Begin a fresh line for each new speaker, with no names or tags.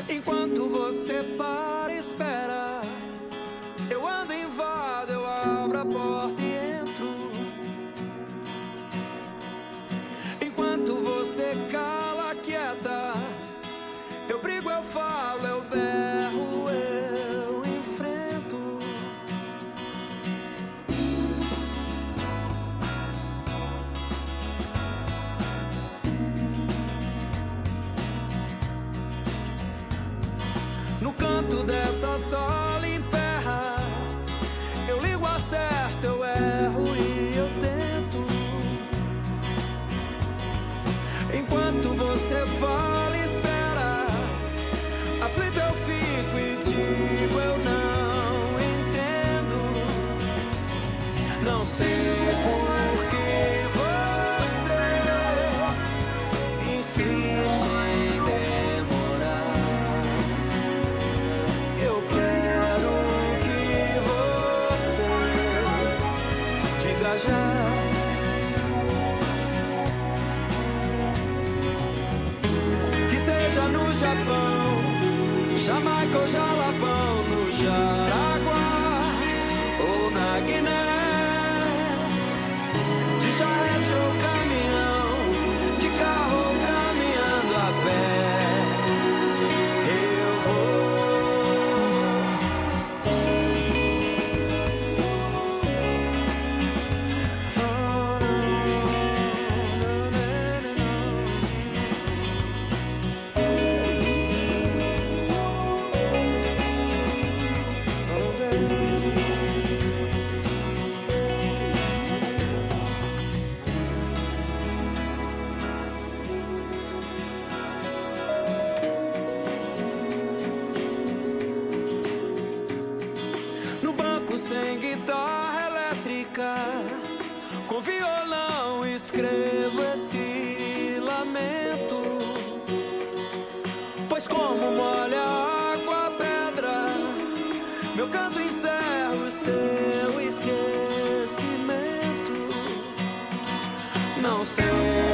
Enquanto você para e espera, eu ando, invado, eu abro a porta e entro. Enquanto você cala, quieta, eu brigo, eu falo, eu berro, eu enfrento. No canto dessa sala emperra, eu ligo, acerto, eu erro e eu tento. Enquanto você fala e espera, aflito eu fico e digo eu não entendo. Não sei por que você insiste em demorar. Eu quero que você diga já. Que seja no Japão, Jamaica ou Jalapão, no Jaraguá ou na Guiné, de charrete ou caminhão, de carro ou caminhando a pé, eu vou. No banco sem guitarra elétrica, com violão escrevo esse lamento. Pois como molha a água a pedra, meu canto encerra o seu esquecimento. Não sei